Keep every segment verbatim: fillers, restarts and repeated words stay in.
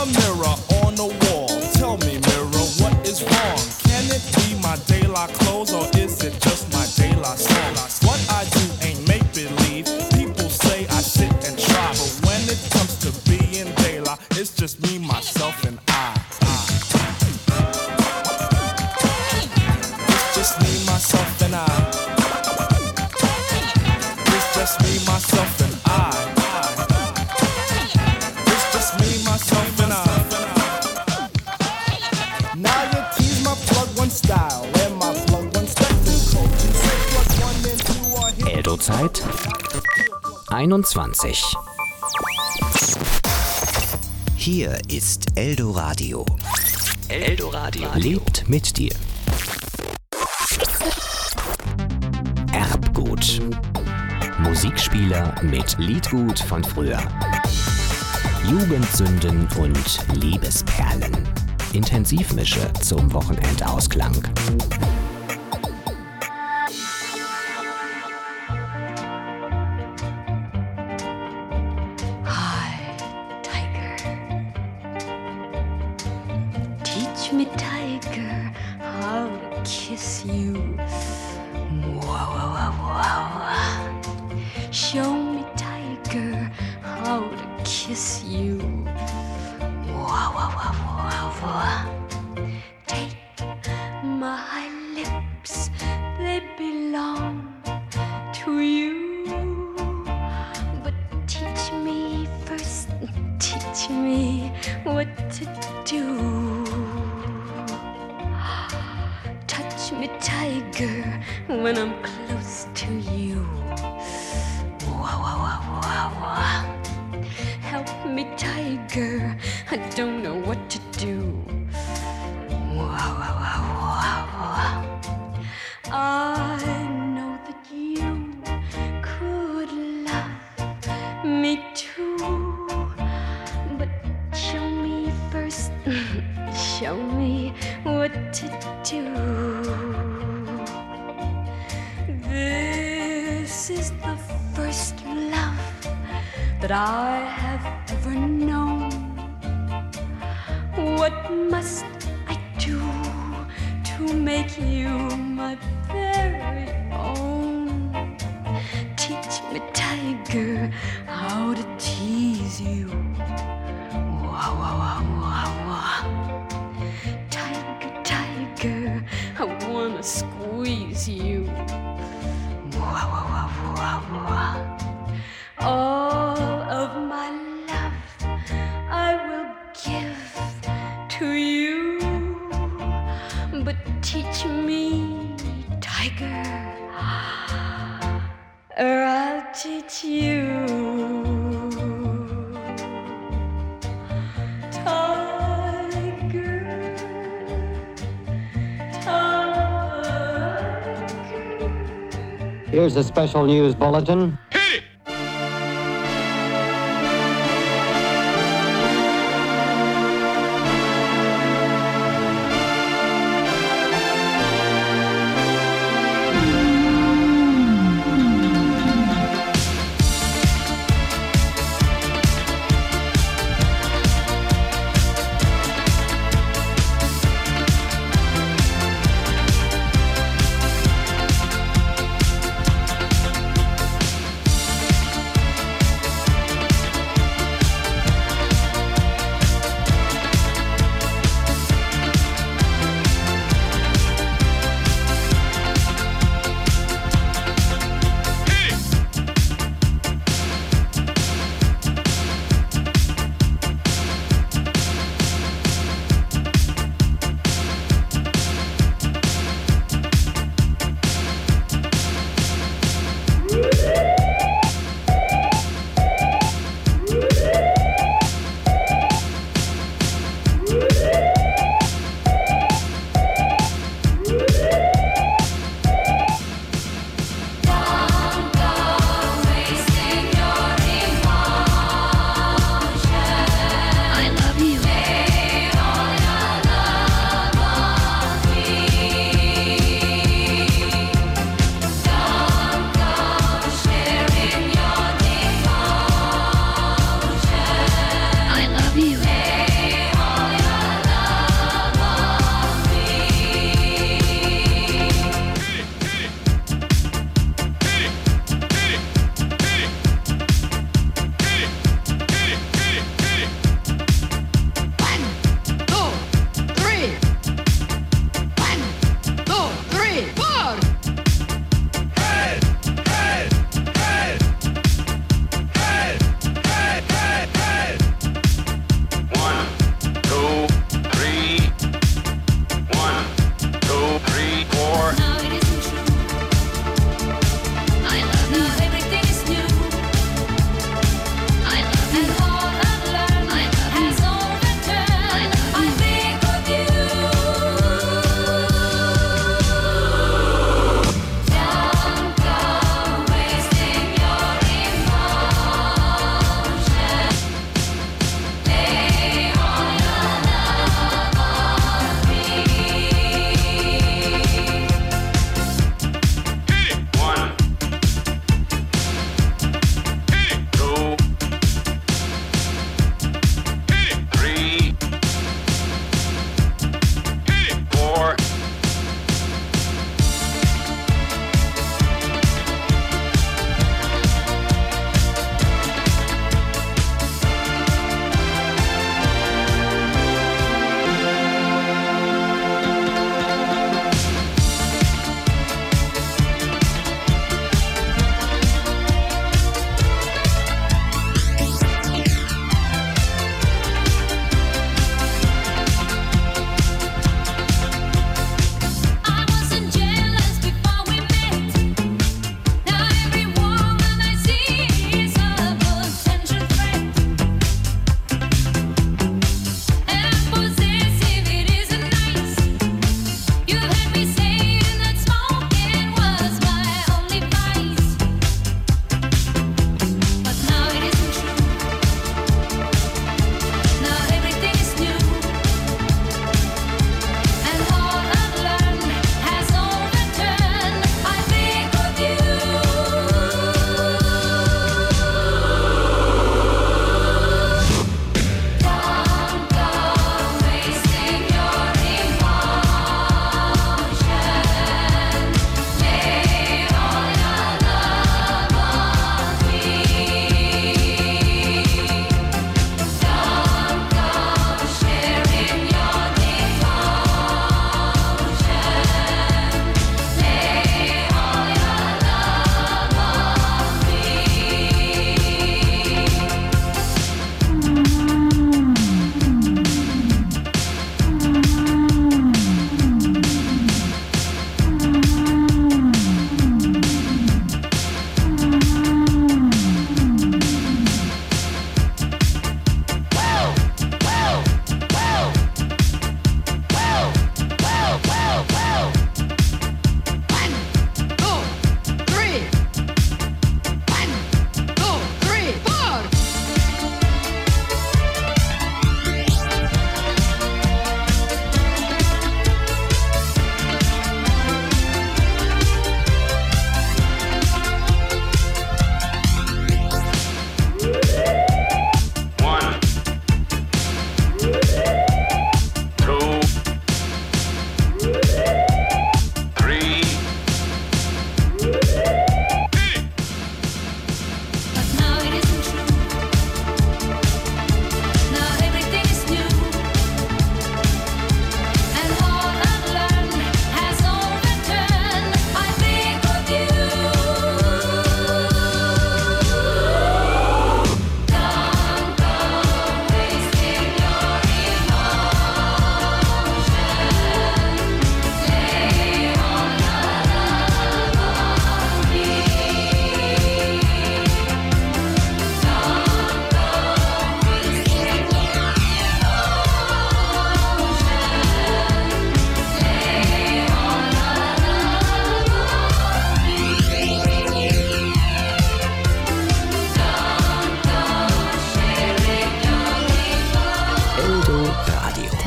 Mirror, mirror on the wall, tell me, mirror, what is wrong? Can it be my daylight clothes or is it just my daylight song? What I do ain't make believe. People say I sit and try, but when it comes to being daylight, it's just me, myself, and I. It's just me, myself, and I. It's just me, myself, and I. It's just me, myself, and I. Now you tease my plug one style and my plug one spectacle. You say plug one and two are here. Eldo-Zeit einundzwanzig. Hier ist Eldoradio. Eldoradio lebt mit dir. Erbgut. Musikspieler mit Liedgut von früher. Jugendsünden und Liebesperlen. Intensivmische zum Wochenendausklang. Hi, Tiger. Teach me, Tiger, how to kiss you. Wow, wow, wow, wow. Show me, Tiger, how to kiss you. Wow, wow, wow, wow, wow. Take my lips, they belong to you. But teach me first, teach me what to do. Touch me, Tiger, when I'm close to you. Wow, wow, wow, wow, wow. Help me, Tiger, I don't know what to do. Wow, wow, wow, wow, wow. I know that you could love me too, but show me first, show me what to do. This is the first love that I have ever known. What must I do to make you my very own? Teach me, Tiger, how to tease you. Wow, wow, wow, wow, wow. Tiger, Tiger, I wanna squeeze you. Wow, wow, wow, wow, wow. All of my love I will give to you, but teach me, Tiger, or I'll teach you. Tiger, Tiger. Here's a special news bulletin.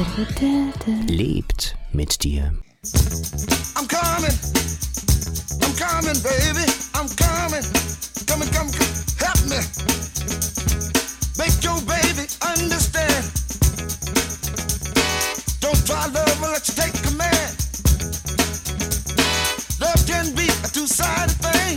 Lebt mit dir. I'm coming, I'm coming, baby, I'm coming, coming, come, come, help me, make your baby understand. Don't try love unless you take command. Love can be a two-sided thing.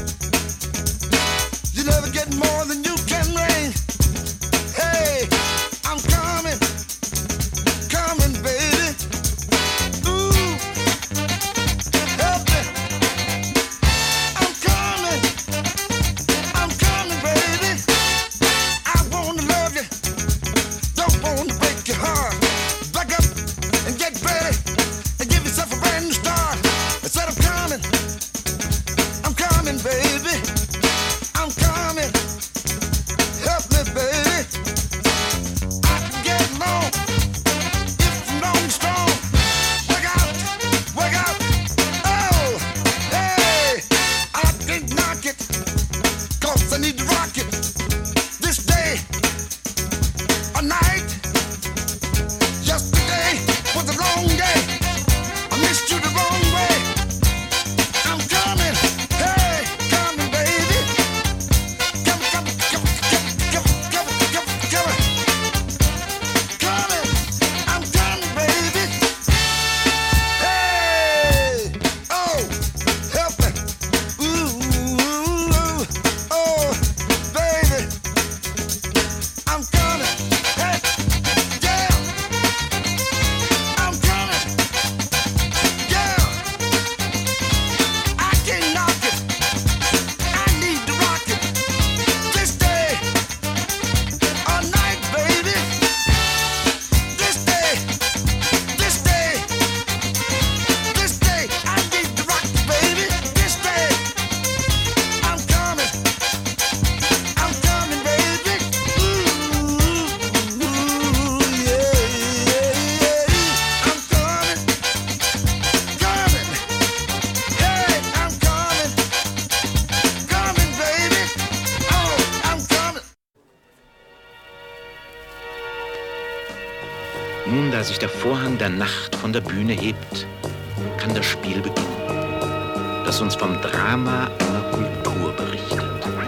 You never get more than you can bring. Hey, I'm coming, coming, baby. Ooh, help me. I'm coming, I'm coming, baby. I wanna love you, don't wanna break your heart. Back up and get ready and give yourself a brand new start. I said I'm coming, I'm coming, baby. I'm coming, help me, baby. I can get along if I'm long and strong. Work out, work out. Oh, hey, I can't knock it, cause I need to rock it. This day or night. Yesterday was a long day. I missed you the wrong way. I'm coming, hey, coming, baby. Coming, coming, coming, coming, coming, coming, coming, coming. I'm coming, baby. Hey, oh, help me. Ooh, oh, baby. I'm coming, hey, yeah. I'm coming, yeah. I can't knock it. I need to rock it. This day or night, baby. This day, this day, this day. I need to rock it, baby. This day. I'm coming, I'm coming, baby. Ooh, yeah, yeah, yeah. I'm coming, coming. Hey, I'm coming, coming, baby. Oh, I'm coming. Nun, da sich der Vorhang der Nacht von der Bühne hebt, kann das Spiel beginnen, das uns vom Drama einer Kultur berichtet.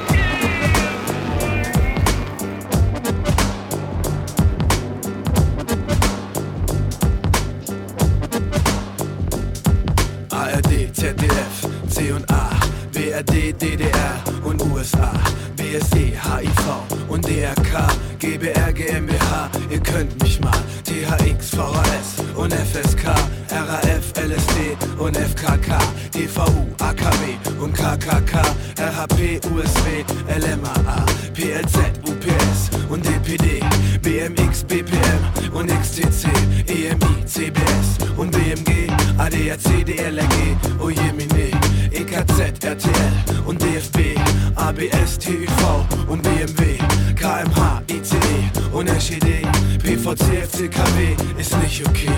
A R D, Z D F, C und A, B R D, D D R und U S A, B S E, H I V und D R K, G B R, G m b H, ihr könnt mich mal, T H X, V H S und F S K, R A F, L S D und F K K, T V U, A K W und K K K, R H P, U S W, L M A A, P L Z, U P S und D P D, B M X, B P M und X T C, E M I, C B S und B M G, A D A C, D L R G, oh je mine, E K Z, R T L und D F B, A B S, T Ü V und B M W, K M H, I C E und S E D, P V C, F C K W, ist nicht okay.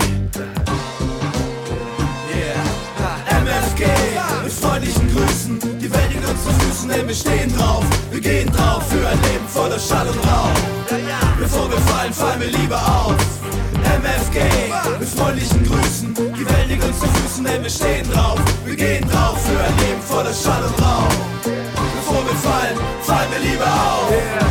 Yeah. M F G, mit freundlichen Grüßen, die Welt liegt uns zu Füßen, denn wir stehen drauf, wir gehen drauf für ein Leben voller Schall und Rauch. Bevor wir fallen, fallen wir lieber auf. M F G, mit freundlichen Grüßen, die Welt liegt uns zu Füßen, denn wir stehen drauf, wir gehen drauf für ein Leben voller Schall und Rauch. Bevor wir fallen, fallen wir lieber auf. Yeah.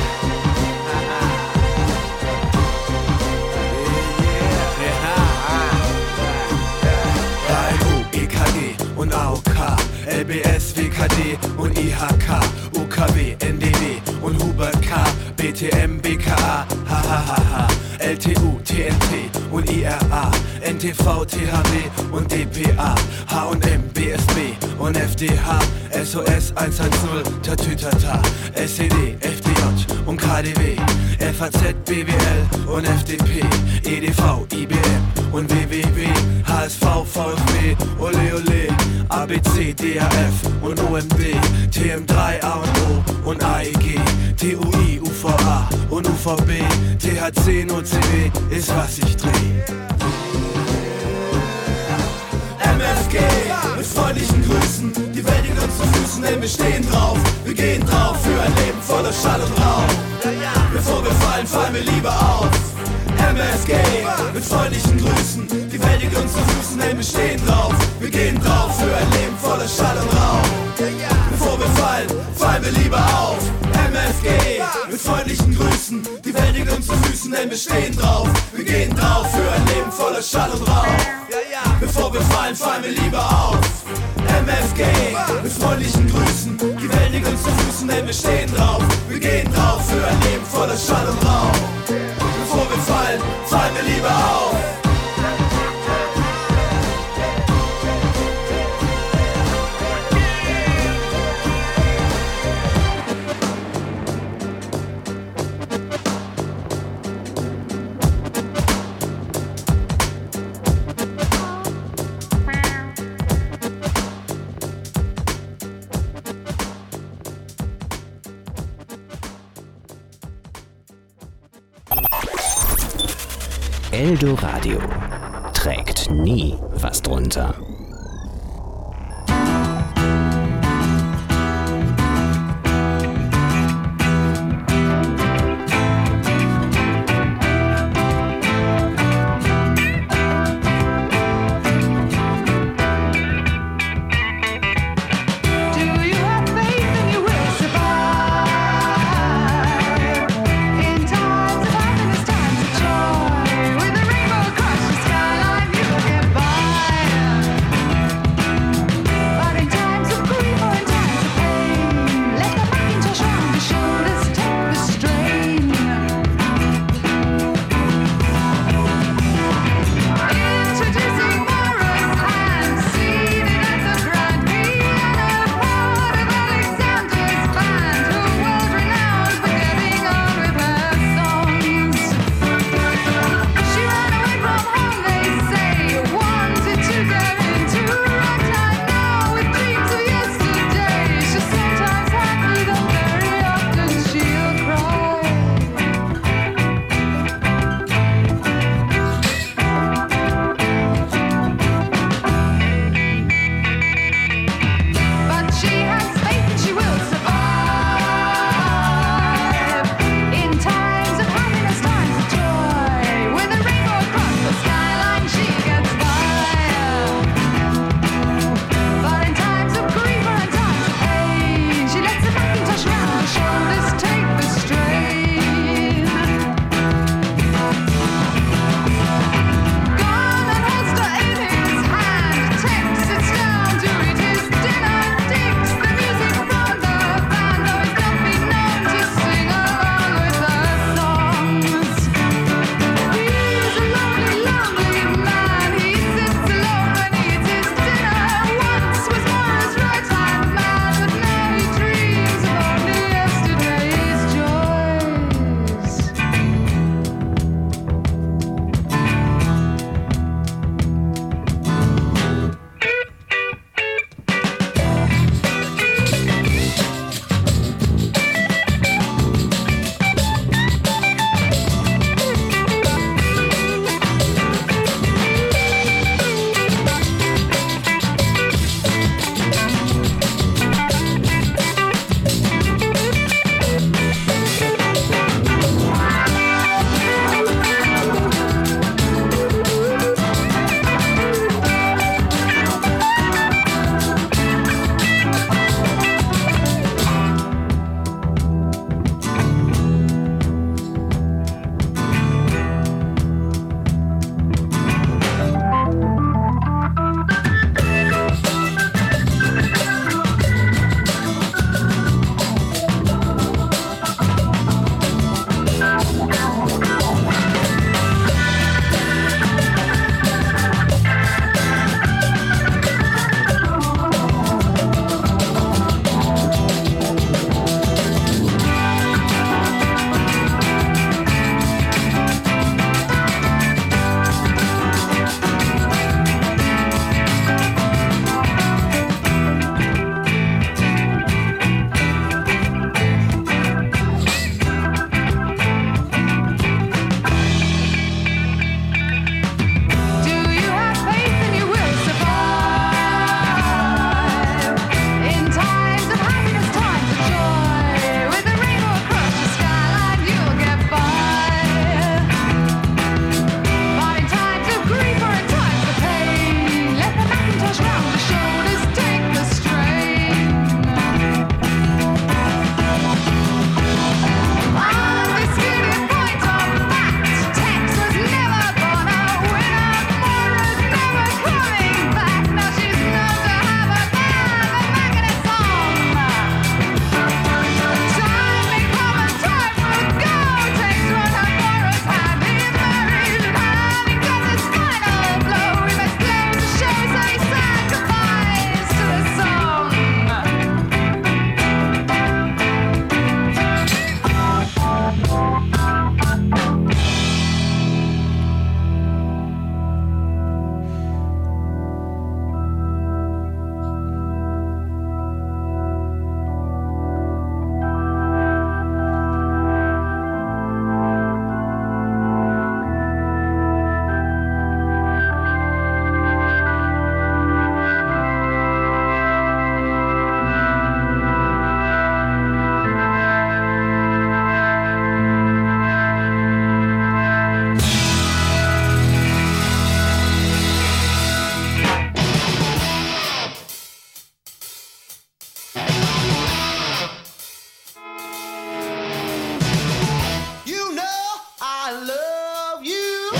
Und A O K, L B S, W K D und I H K, U K W, N D W und Hubert K, B T M, B K A, H H H H, L T U, T N T und I R A, N T V, T H W und D P A, H und M, B S B und F D H, S O S eins eins null, Tatütata, S E D, F D J und K D W, F A Z, B W L und F D P, E D V, I B M und W W W, H S V, V F B, Ole Ole, A B C, D A F und O M D, T M drei, A und O und A E G, T U I, U V A und U V B, T H C, N O C W ist was ich dreh. M F G, mit freundlichen Grüßen, die Welt liegt uns zu Füßen, denn wir stehen drauf, wir gehen drauf für ein Leben voller Schall und Rauch. Bevor wir fallen, fallen wir lieber auf. M F G, mit freundlichen Grüßen, die Welt liegt uns zu Füßen, ey, wir stehen drauf, wir gehen drauf für ein Leben voller Schall und Rauch. Bevor wir fallen, fallen wir lieber auf. M F G, mit freundlichen Grüßen, die Welt liegt uns zu Füßen, ey, wir stehen drauf, wir gehen drauf für ein Leben voller Schall und Rauch. Bevor wir fallen, fallen wir lieber auf. M F G, mit freundlichen Grüßen, die Welt liegt uns zu Füßen, ey, wir stehen drauf, wir gehen drauf für ein Leben voller Schall und Rauch. Bevor wir fallen, fallen wir lieber auf. Eldoradio trägt nie was drunter. With a rainbow across the skyline, you can buy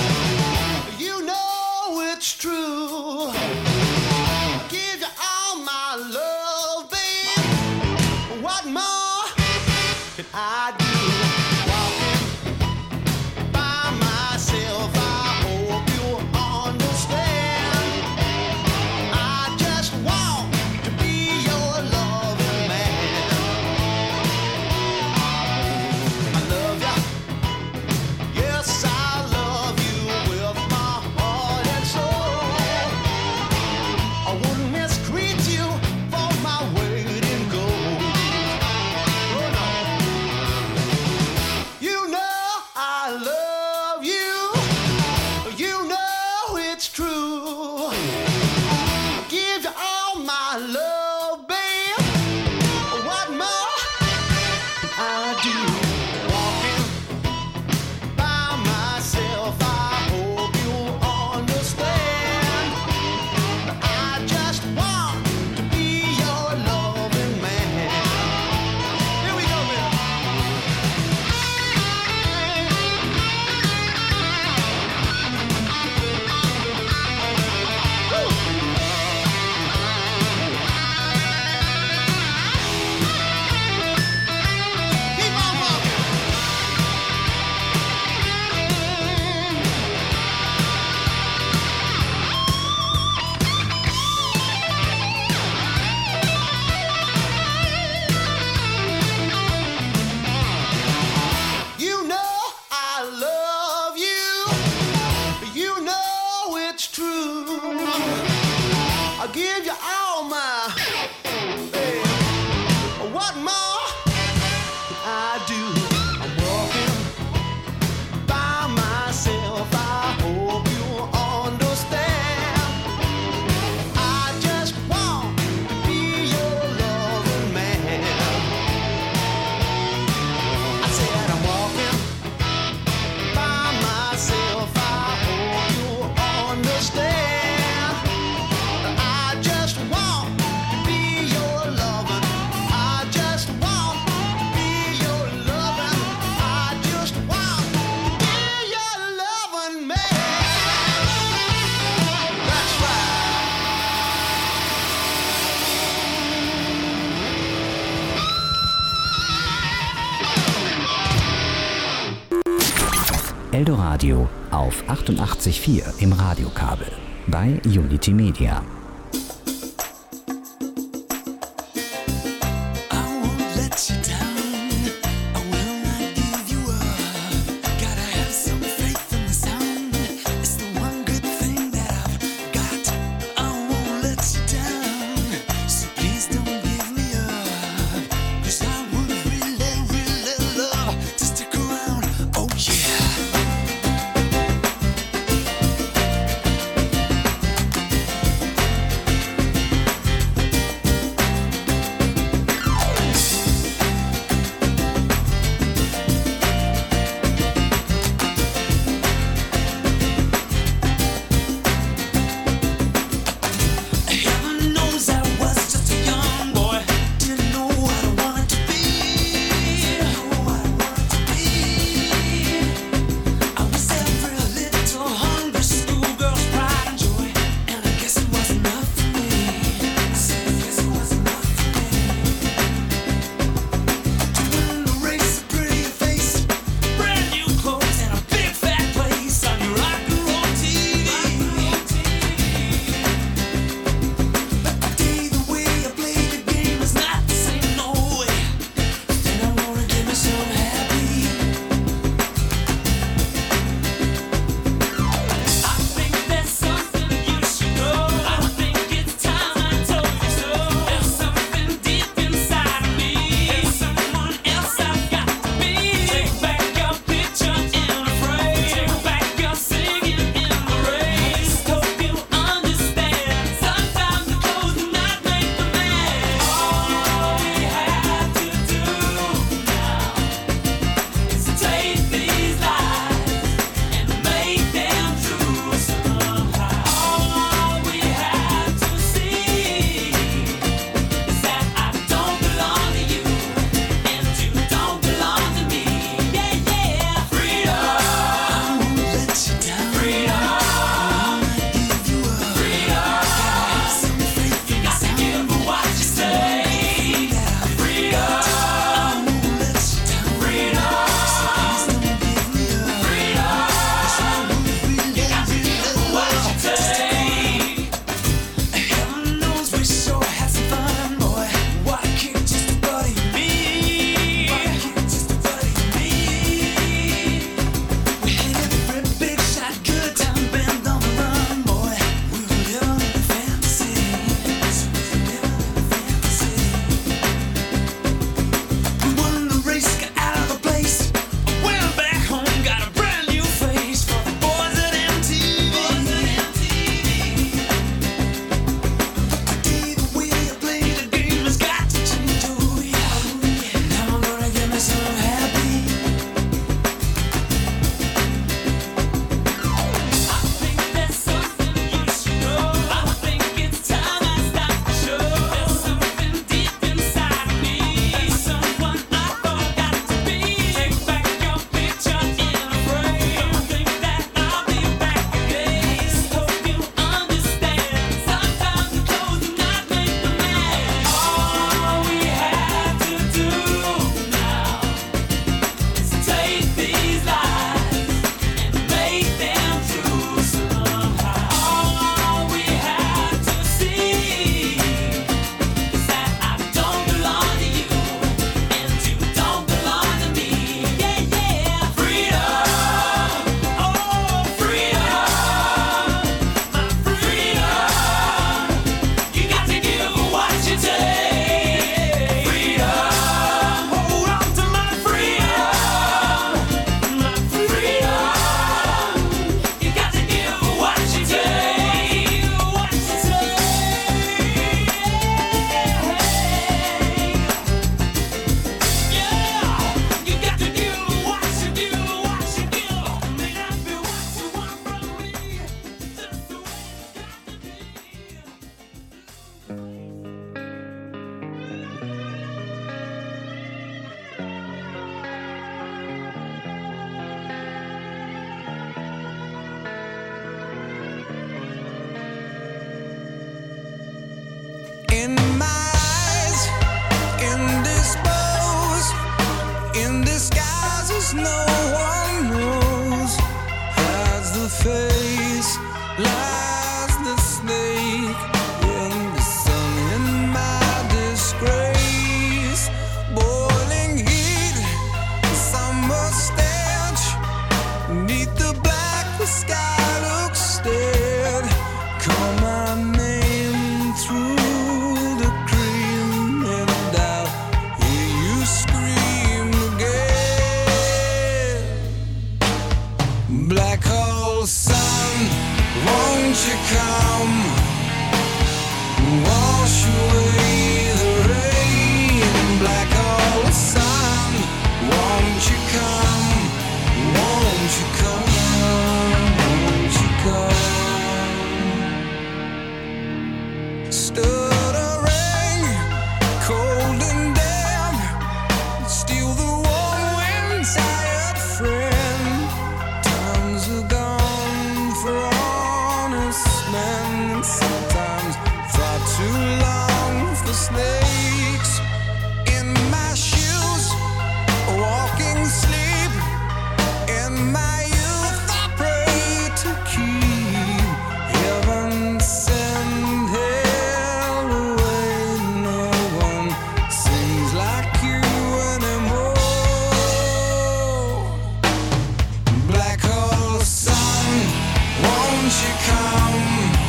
You know it's true. I give you all my love, babe. What more can I do? Walking by myself, I hope you understand. I just want to be your loving man. I love you. Yes, I love you with my heart and soul. I wouldn't mistreat you for my weight in gold. Oh no. You know I love you. You know it's true. I give you all my love, babe. What more can I do? Walking by myself, I hope you understand. I just want to be your loving man. Here we go, baby. Keep on walking. You know I love you. You know it's true. I give you all my. Hey, what more can I do? I'm walking by myself. I hope you understand. I just want to be your loving man. I said I'm walking by myself. I hope you understand. I just want to be your loving. I just want to be your loving. I just want to be your loving man. That's right. Eldoradio auf achtundachtzig Komma vier im Radiokabel bei Unity Media. I won't let you down. I will not give you up. Gotta have some faith in the sound. It's the one good thing that I've got. I won't let you down. So please don't give me up. 'Cause I would really, really love to stick around. Oh yeah. in my eyes, indisposed, in disguises no one knows. Hides the face, lies the snake in the sun. In my disgrace, boiling heat, summer stench, neath the black, the sky looks dead. Call my name through the cream, and I'll hear you scream again. Black hole sun, won't you come? Wash away the rain. Black hole sun, won't you come? Won't you come? Won't you come? Stuttering, cold and damp, steal the warm wind, tired friend. Times are gone for honest men, and sometimes far too long for snakes. In my shoes, walking sleep. In my youth, I pray to keep heaven send hell away. No one sings like you anymore. Black hole sun, won't you come?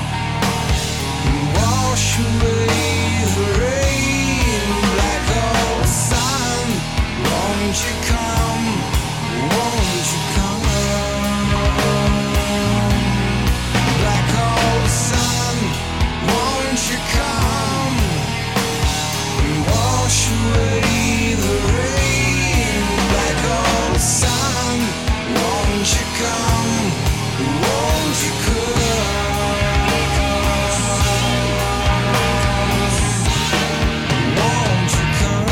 Wash away the rain. Black hole sun, won't you come? Won't you come? Black hole sun, won't you come? Wash away the rain. Black hole sun, won't you come? Won't you come? Won't you come?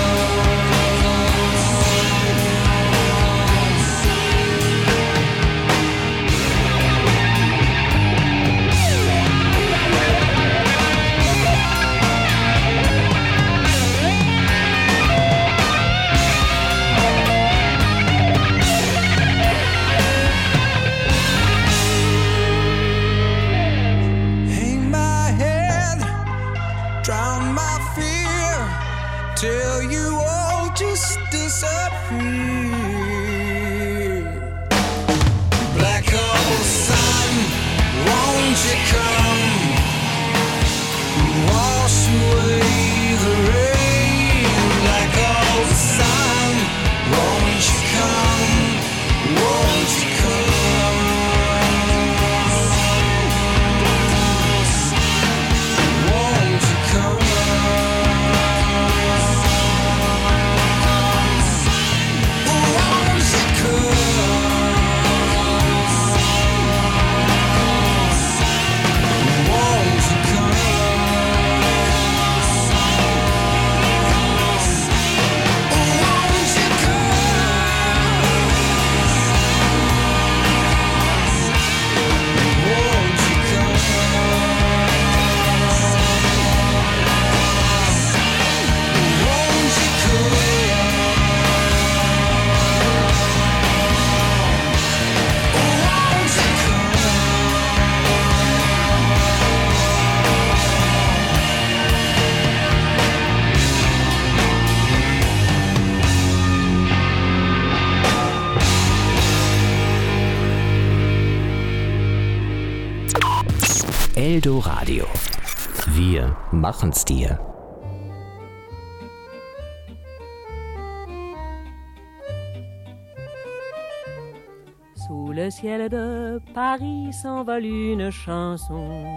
Hang my head, drown my fear, till you all just disappear. Black hole sun, won't you come? Wash away the rain. Black hole sun, won't you come? Won't you come? Won't you come? Won't you come? Won't you come? Eldoradio. Wir machen's dir. Sous le ciel de Paris s'envole une chanson.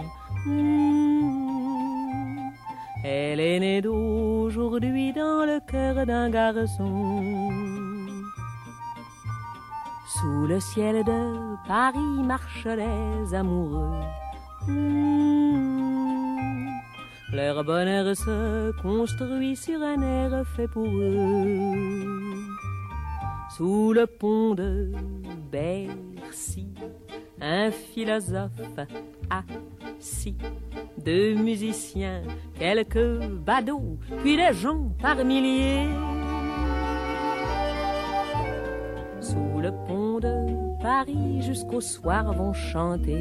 Mmh. Elle est née d'aujourd'hui dans le cœur d'un garçon. Sous le ciel de Paris marchent les amoureux. Mmh. Leur bonheur se construit sur un air fait pour eux. Sous le pont de Bercy, un philosophe Si, deux musiciens, quelques badauds, puis des gens par milliers. Sous le pont de Paris jusqu'au soir vont chanter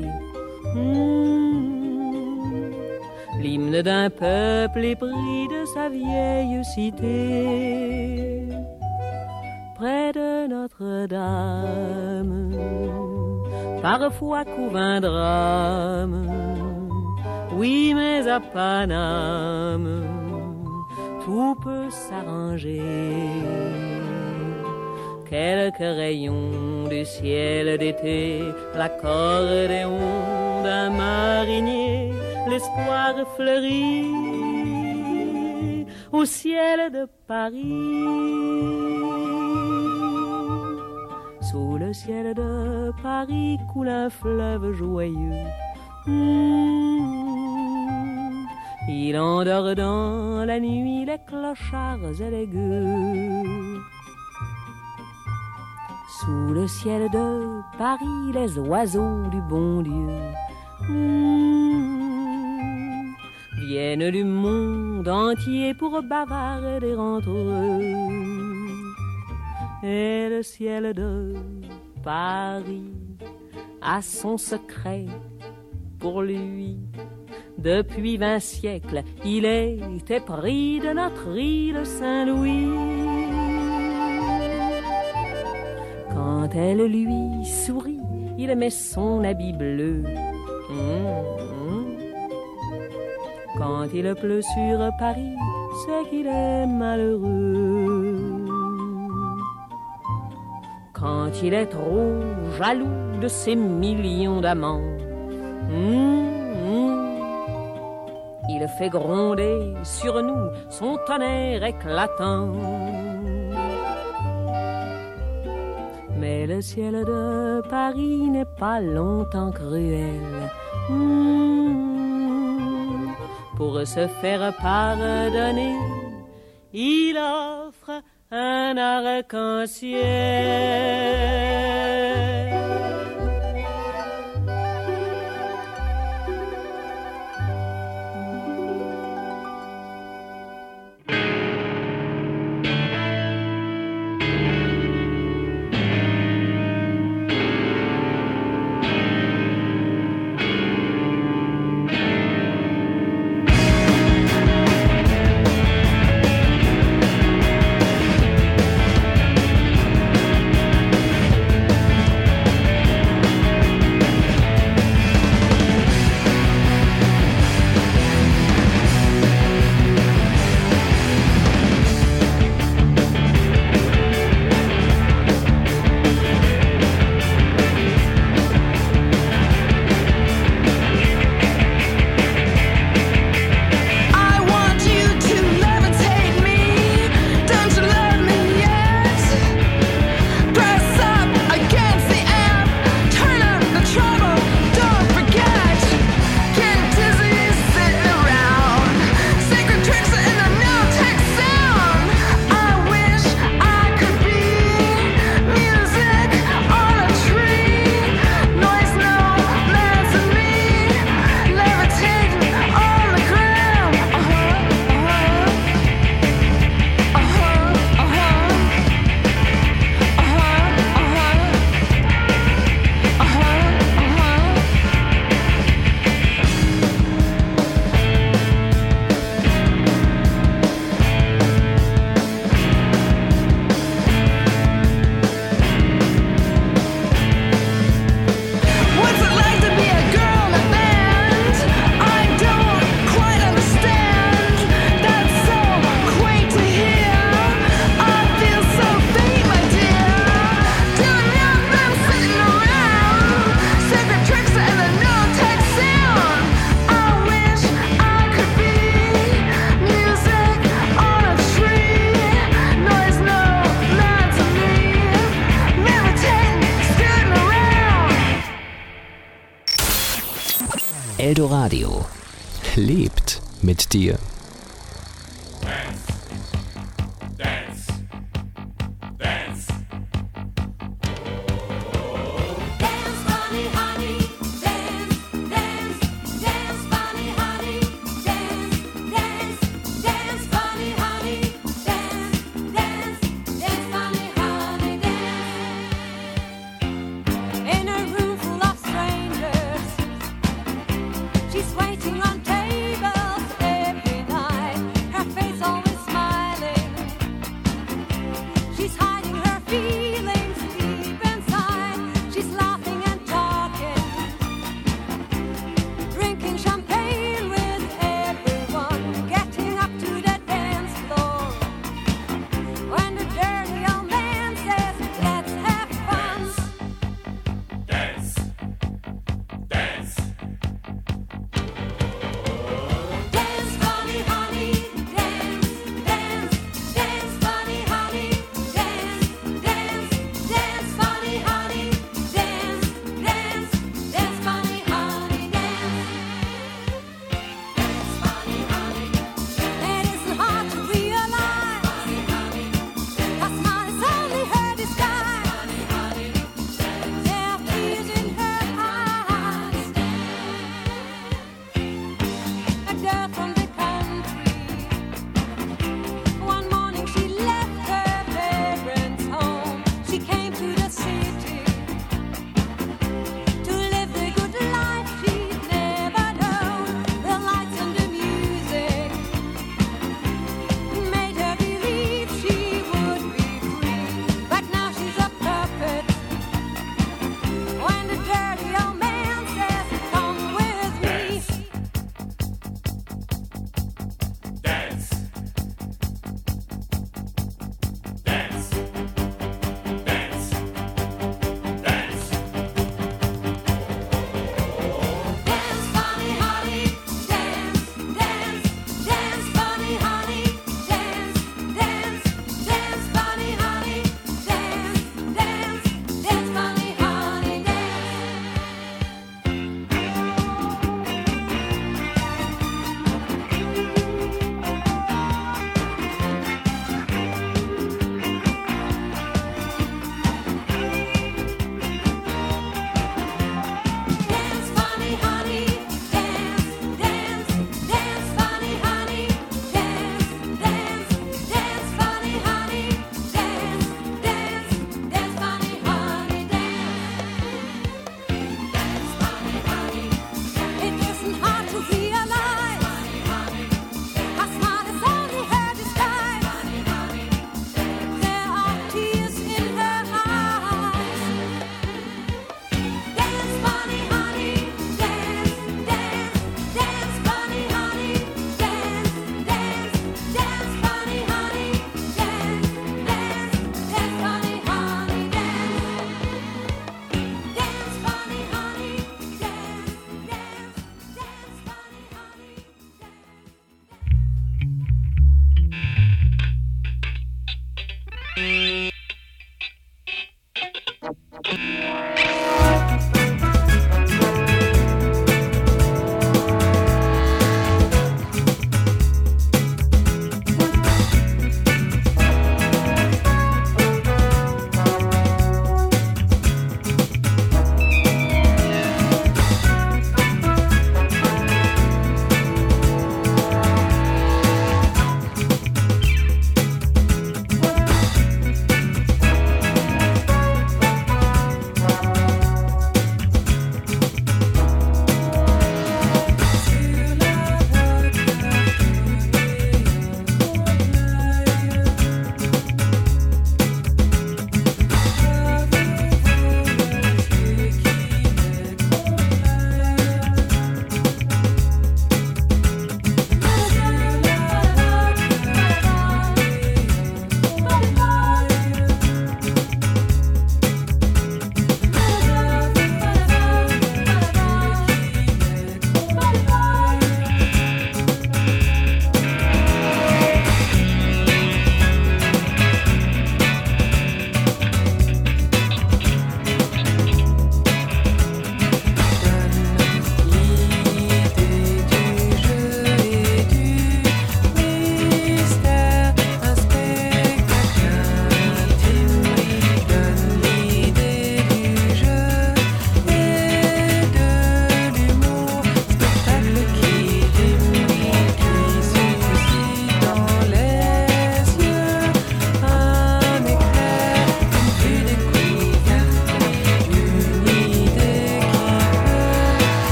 mmh, l'hymne d'un peuple épris de sa vieille cité. Près de Notre-Dame, parfois couvre un drame. Oui, mais à Paname, tout peut s'arranger. Quelques rayons du ciel d'été, l'accordéon d'un marinier, l'espoir fleuri au ciel de Paris. Sous le ciel de Paris coule un fleuve joyeux. Mmh, il endort dans la nuit les clochards et les gueux. Sous le ciel de Paris, les oiseaux du bon Dieu mmh, viennent du monde entier pour bavarder entre eux. Et le ciel de Paris a son secret pour lui. Depuis vingt siècles, il était pris de notre île Saint-Louis. Quand elle lui sourit, il met son habit bleu. Mmh, mmh. Quand il pleut sur Paris, c'est qu'il est malheureux. Quand il est trop jaloux de ses millions d'amants, mmh, mmh, il fait gronder sur nous son tonnerre éclatant. Mais le ciel de Paris n'est pas longtemps cruel. Mmh, pour se faire pardonner, il offre un arc-en-ciel. Eldoradio lebt mit dir. Dance, honey, honey, dance, dance, dance.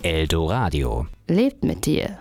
Eldoradio. Lebt mit dir.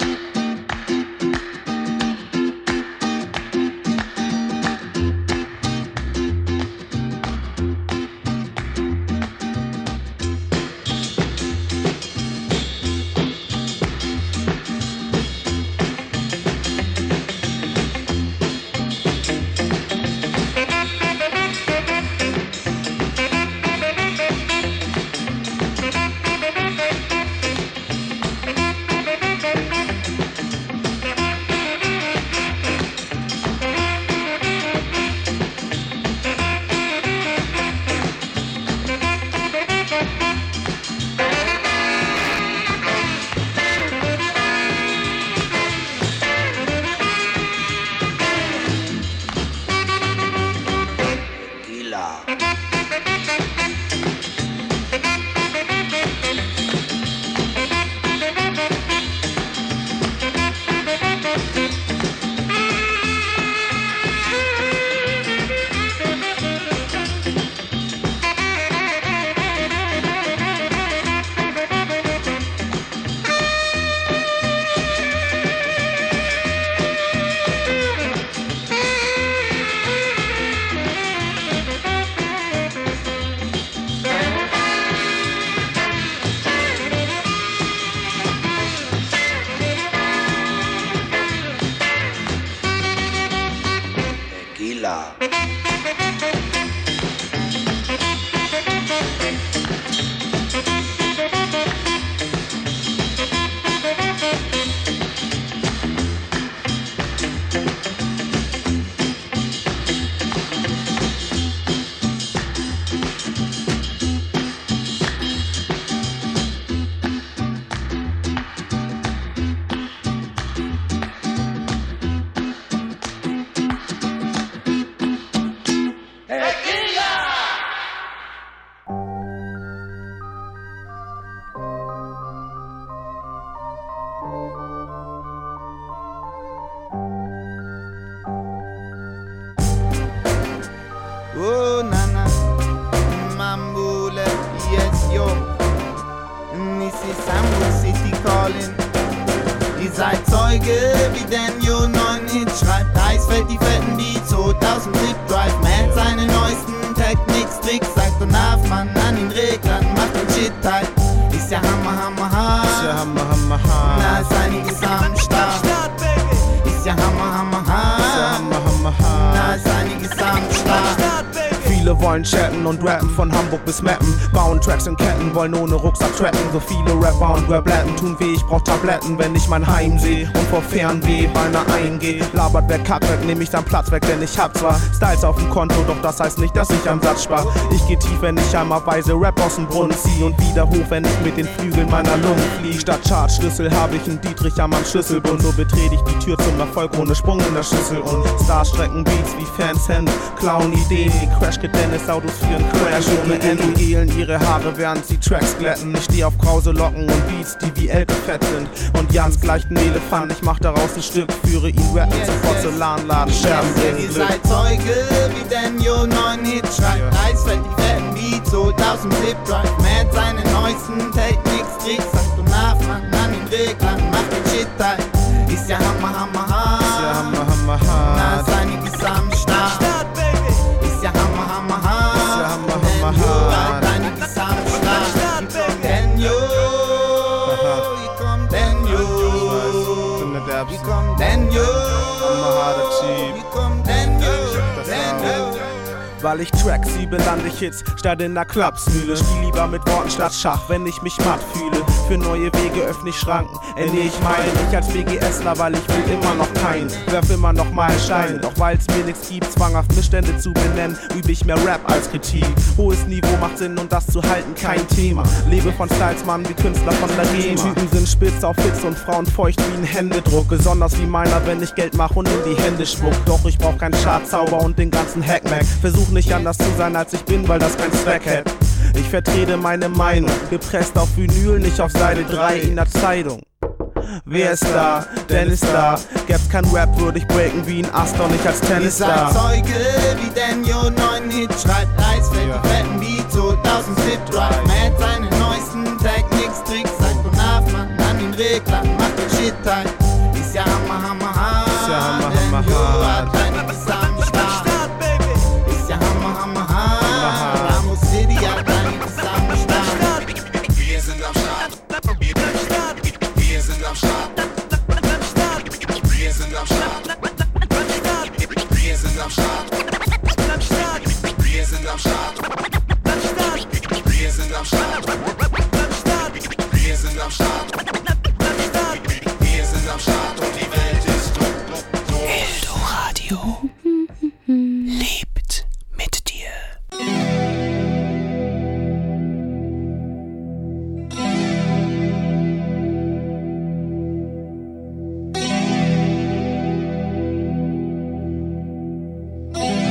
Oh, Nana, Mambule, yes, yo. This is Sambo City calling. Ihr seid Zeuge, wie Daniel neun Hit schreibt. Eisfeld die fetten Beats, zweitausend Zip Drive. Man seine neuesten Techniks, Tricks, sagt und darf man an den Reglern, macht den Shit halt. Ist ja Hammer, Hammer, hart. Ist ja Hammer, Hammer, hart. Na, ist einiges am Start. Ist ja Hammer, Hammer, hart. Ist ja Hammer, Hammer, hart. Na, ist einiges am Start. Viele wollen chatten und rappen von Hamburg bis Meppen. Bauen Tracks in Ketten, wollen ohne Rucksack tracken. So viele Rapper und Rapletten tun weh, ich brauch Tabletten, wenn ich mein Heim seh und vor Fernweh beinahe eingeh. Labert wer kackt weg, nehm ich dann Platz weg, denn ich hab zwar Styles auf dem Konto, doch das heißt nicht, dass ich am Satz spar. Ich geh tief, wenn ich einmal weise Rap aus dem Brunnen zieh und wieder hoch, wenn ich mit den Flügeln meiner Lungen flieg. Statt Chartschlüssel hab ich einen Dietrich am Schlüsselbund. So betrete ich die Tür zum Erfolg ohne Sprung in der Schüssel und Stars strecken Beats wie Fans Hände, klauen Ideen wie Crash Dennis-Autos führen Crash ohne Ende. Gelen ihre Haare, während sie Tracks glätten. Ich steh auf krause Locken und Beats, die wie Elke fett sind. Und Jans gleicht ein Elefant, ich mach daraus ein Stück, führe ihn rappen yes, zum Porzellanladen, yes, Scherben yes, ihr seid Zeuge, wie Daniel neun Hit schreibt. Eisfeld die fetten Beats, zweitausend Zip Drive. Mad seine neuesten Techniks, Tricks, sagt und darf man an den Reglern, macht den Shit halt. Ist ja Hammer, Hammer, hart. Ist ja Hammer, Hammer, hart. Na, ist einiges am Start. Ist ja Hammer, Hammer, hart. Ist ja Hammer, Hammer, hart. Einiges am Start. Daniel, hier kommt Daniel. Hier kommt Daniel. Hier kommt Daniel. Daniel. Weil ich Tracks liebe, lande ich Hits statt in der Klapsmühle. Spiel lieber mit Worten statt Schach, wenn ich mich matt fühle. Für neue Wege öffne ich Schranken, ernähre ich meinen. Ich als BGSler, weil ich will immer noch keinen. Werf immer noch mal Steine, doch weil's mir nichts gibt, zwanghaft Missstände zu benennen, übe ich mehr Rap als Kritik. Hohes Niveau macht Sinn und das zu halten kein Thema. Lebe von Styles, Mann, wie Künstler von der GEMA. Typen sind spitz auf Hits und Frauen feucht wie ein Händedruck. Besonders wie meiner, wenn ich Geld mach und in die Hände spuck. Doch ich brauch keinen Chartzauber und den ganzen Hackmack. Versuch nicht anders zu sein als ich bin, weil das keinen Zweck hat. Ich vertrete meine Meinung, gepresst auf Vinyl, nicht auf Seite drei in der Zeitung. Wer ist da? Dennis da. Gäb's kein Rap, würde ich breaken wie ein Astor, nicht als Tennisstar. Ihr seid Zeuge, wie Daniel neun Hit schreibt. Eisfeld die fetten Beats, zweitausend Zip Drive. Mad seine neuesten Techniks, Tricks, sagt und Regler, mach den Shit tight. Ist ja hammer, hammer, hart. Ist ja hammer, Denn hammer, you hart. are deine ist am Start. Ist ja hammer, hammer, hart. Ramos City hat deine ist am Start. Wir sind am Start. Wir sind am Start. Wir sind am Start. Wir sind am Start. Wir sind am Start. Wir sind am Start. Wir sind am Start. Wir sind am Start und die Welt ist Eldoradio lebt mit dir. Thank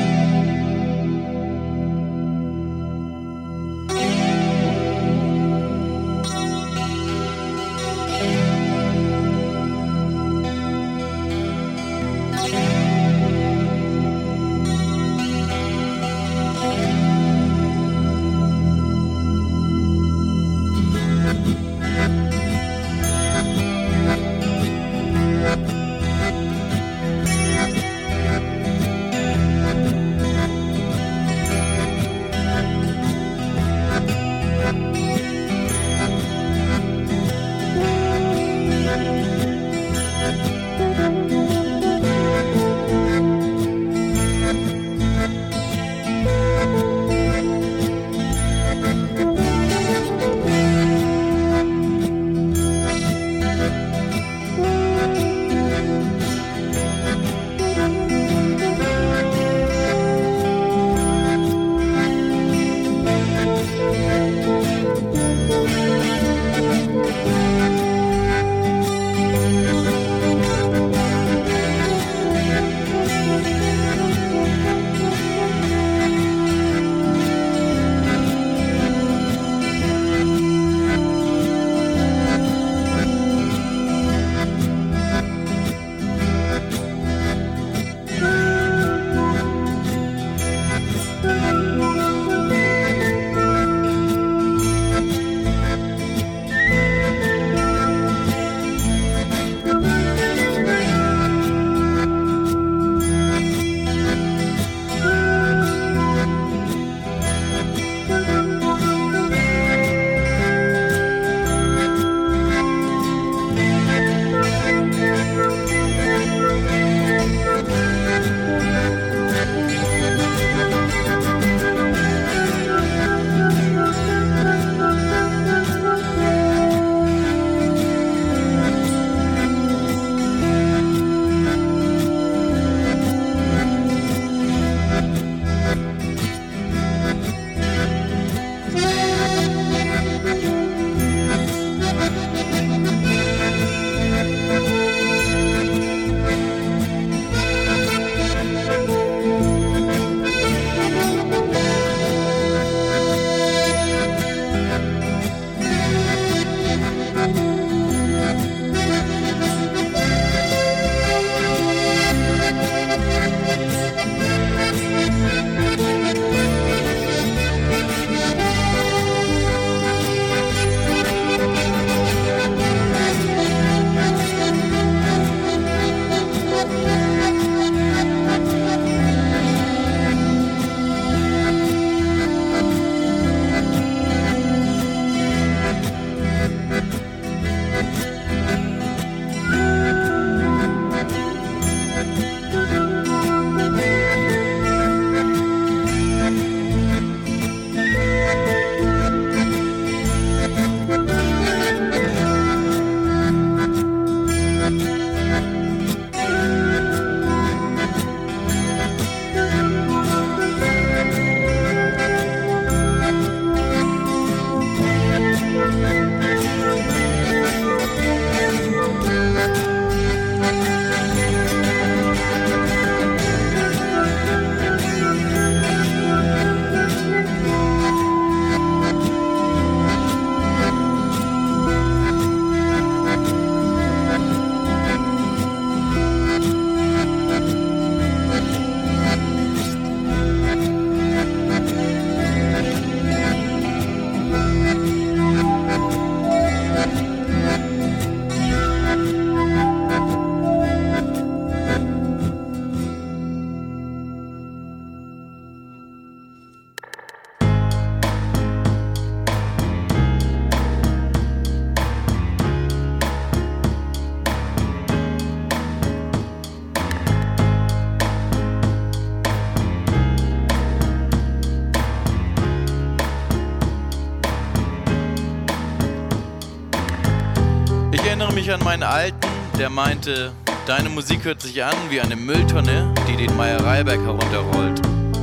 mich an meinen Alten, der meinte, deine Musik hört sich an wie eine Mülltonne, die den Meyer-Reiberg herunterrollt.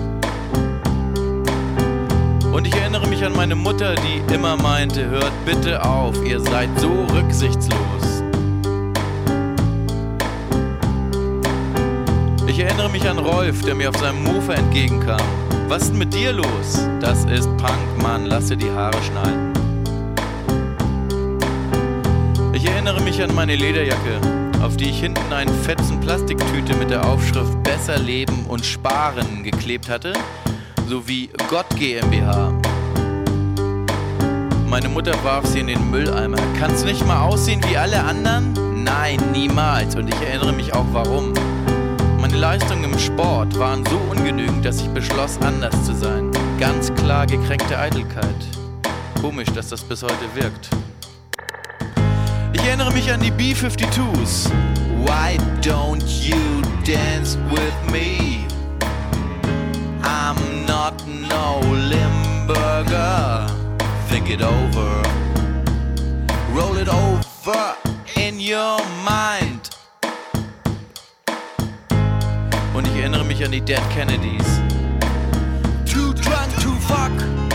Und ich erinnere mich an meine Mutter, die immer meinte, hört bitte auf, ihr seid so rücksichtslos. Ich erinnere mich an Rolf, der mir auf seinem Mofa entgegenkam. Was ist denn mit dir los? Das ist Punk, Mann, lass dir die Haare schneiden. Ich erinnere mich an meine Lederjacke, auf die ich hinten einen fetzen Plastiktüte mit der Aufschrift Besser leben und sparen geklebt hatte, sowie Gott GmbH. Meine Mutter warf sie in den Mülleimer. Kannst du nicht mal aussehen wie alle anderen? Nein, niemals. Und ich erinnere mich auch warum. Meine Leistungen im Sport waren so ungenügend, dass ich beschloss, anders zu sein. Ganz klar gekränkte Eitelkeit. Komisch, dass das bis heute wirkt. Ich erinnere mich an die B fünfundfünfzigs. Why don't you dance with me? I'm not no Limburger. Think it over. Roll it over in your mind. Und ich erinnere mich an die Dead Kennedys. Too drunk to fuck.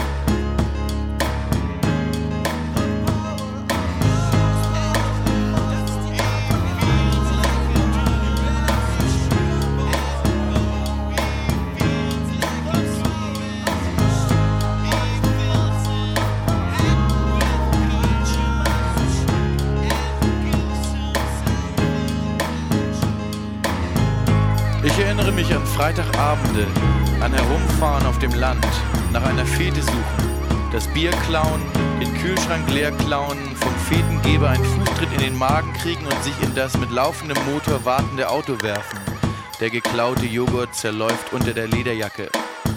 Ich erinnere mich an Freitagabende, an Herumfahren auf dem Land, nach einer Fete suchen, das Bier klauen, den Kühlschrank leer klauen, vom Fetengeber einen Fußtritt in den Magen kriegen und sich in das mit laufendem Motor wartende Auto werfen. Der geklaute Joghurt zerläuft unter der Lederjacke.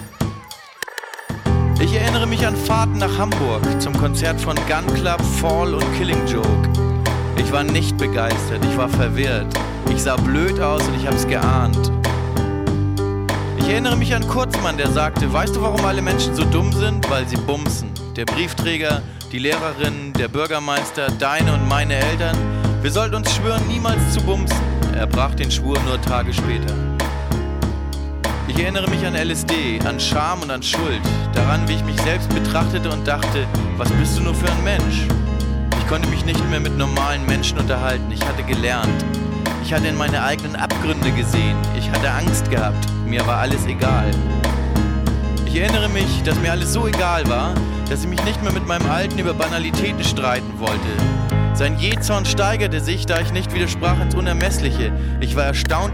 Ich erinnere mich an Fahrten nach Hamburg zum Konzert von Gun Club, Fall und Killing Joke. Ich war nicht begeistert, ich war verwirrt. Ich sah blöd aus und ich hab's geahnt. Ich erinnere mich an Kurzmann, der sagte, weißt du, warum alle Menschen so dumm sind? Weil sie bumsen. Der Briefträger, die Lehrerin, der Bürgermeister, deine und meine Eltern. Wir sollten uns schwören, niemals zu bumsen. Er brach den Schwur nur Tage später. Ich erinnere mich an L S D, an Scham und an Schuld. Daran, wie ich mich selbst betrachtete und dachte, was bist du nur für ein Mensch? Ich konnte mich nicht mehr mit normalen Menschen unterhalten. Ich hatte gelernt. Ich hatte in meine eigenen Abgründe gesehen. Ich hatte Angst gehabt. Mir war alles egal. Ich erinnere mich, dass mir alles so egal war, dass ich mich nicht mehr mit meinem Alten über Banalitäten streiten wollte. Sein Jähzorn steigerte sich, da ich nicht widersprach ins Unermessliche. Ich war erstaunt